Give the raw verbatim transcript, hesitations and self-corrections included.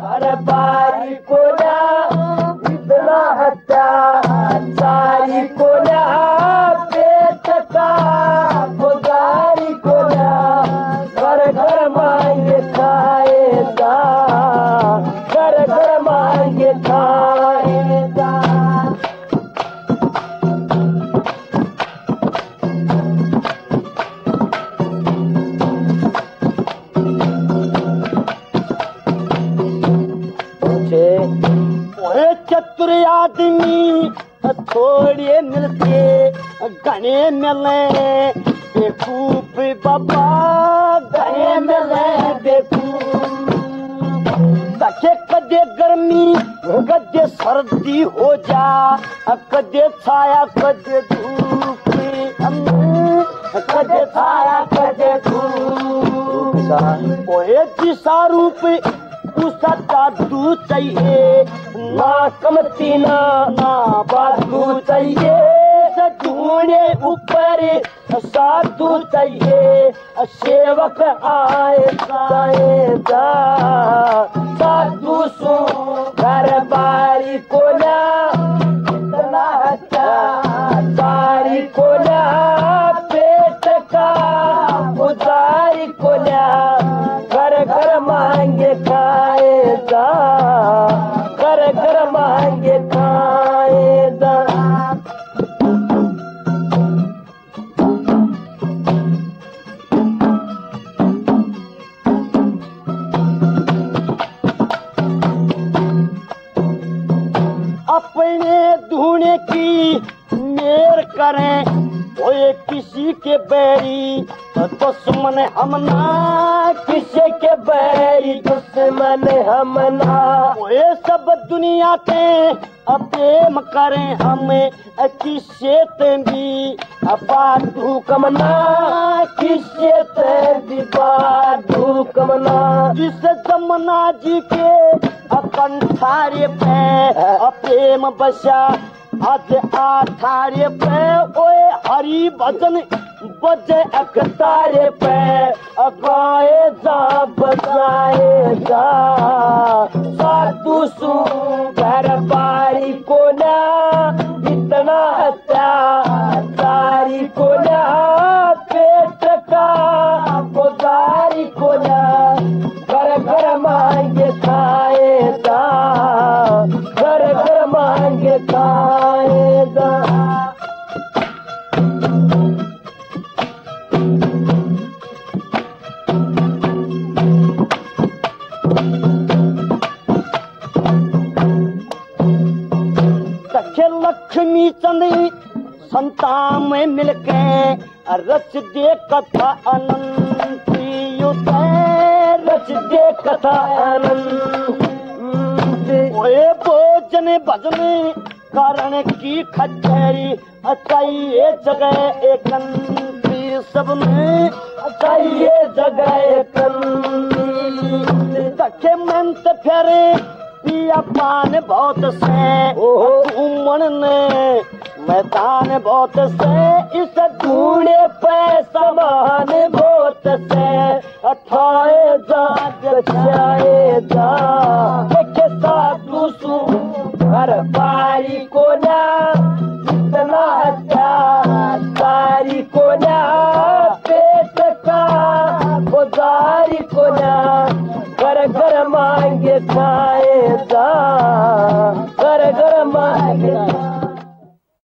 घर बारी को ना इतना अत्याचारी को ना पेट का पुजारी को ना घर घर मांगे खाएगा घर घर मांगे खाएगा। चतुर आदमी थोड़े मिलते घने मिले बेकूफ बाबा घने मिले बेकूफ। तके कदे गर्मी कदे सर्दी हो जा कदे छाया कदे धूप कदे छाया कदे धूप। ओए दिशा रूप उसका जादू चाहिए ना कमतीना ना बादू चाहिए ढूंढे ऊपर साधु चाहिए सेवक आए आएगा साधु सो घर बारी को ना इतना अत्याचारी को ना पेट का पुजारी को ना घर घर मांगे खाएगा घर घर मांगे खाएगा। अपने ढूंढने की मेर करें ओए किसी के बैरी दुश्मन हम ना किसी के बैरी दुश्मन हम ना। ओए सब दुनिया के प्रेम करें हमें किसे ते भी बाधू कमना किसे ते भी बाधू कमना। जिस जमुना जी के कंठारे पे प्रेम बसा आज आठारे पे ओए हरि भजन बजे अखतारे पे गाए जा बजाएगा साधु सु घर बारी को ना इतना अत्याचारी को ना पेट का पुजारी को ना घर घर मांगे खाएगा घर घर मांगे खाएगा। लक्ष्मी चंद्री संतान में मिलके रच दे कथा अनंत रच दे कथा अनंत। ओए भोजन भजन कारण की खचरी चाहिए जगह एक सब में चाहिए जगह एक दखे मंत फेरे पिया पान बहुत से घूमन ने मैदान बहुत से इस ढूंढे पे समान बहुत से अठाए जाग जाए जा देखे साधु सु घर बारी को ना इतना अत्याचारी को ना पेट का पुजारी को ना घर घर मांगे खाएगा घर घर मांगे